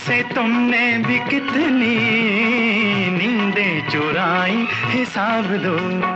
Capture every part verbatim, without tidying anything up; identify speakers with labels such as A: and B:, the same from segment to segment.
A: से तुमने भी कितनी नींदें चुराई, हिसाब दो।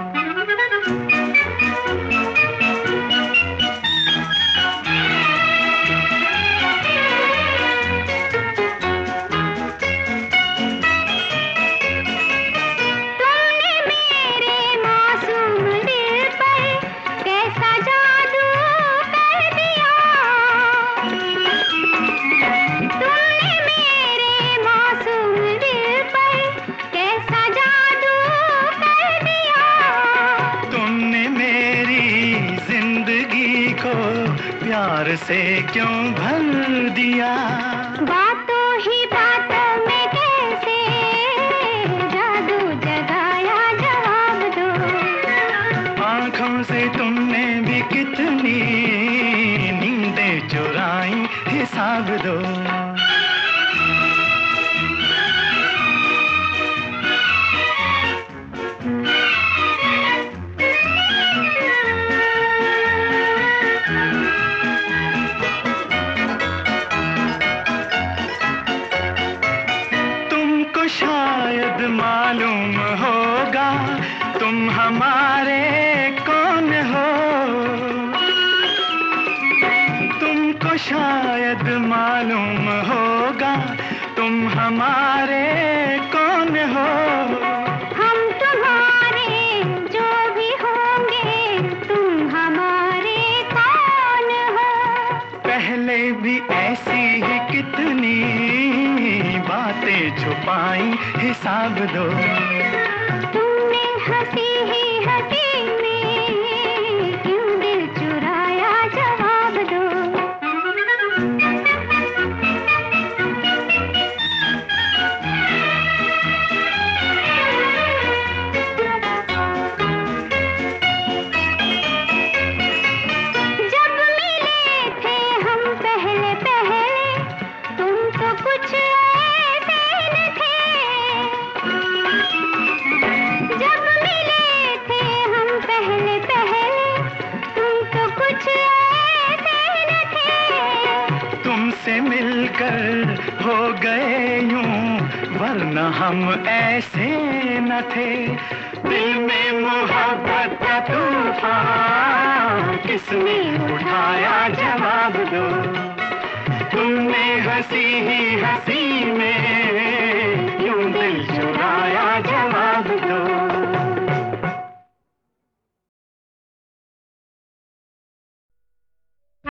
A: प्यार से क्यों भर दिया?
B: बातों ही बातों में कैसे जादू जगाया, जवाब दो।
A: आँखों से तुमने भी कितनी नींदें चुराई, हिसाब दो। शायद मालूम होगा तुम हमारे कौन हो। तुमको शायद मालूम होगा तुम हमारे कौन हो।
B: हम तुम्हारे जो भी होंगे, तुम हमारे कौन हो।
A: पहले भी ऐसी ही कितनी बातें छुपाई, हिसाब दो।
B: तुमने हंसी ही हंसी में क्यों दिल चुराया, जवाब दो। जब मिले थे हम पहले पहले, तुम तो कुछ जब मिले थे हम पहले पहले, तुम तो कुछ ऐसे न थे।
A: तुमसे मिलकर हो गए यूं, वरना हम ऐसे न थे। दिल में मोहब्बत का तूफान किसने उठाया, जवाब दो।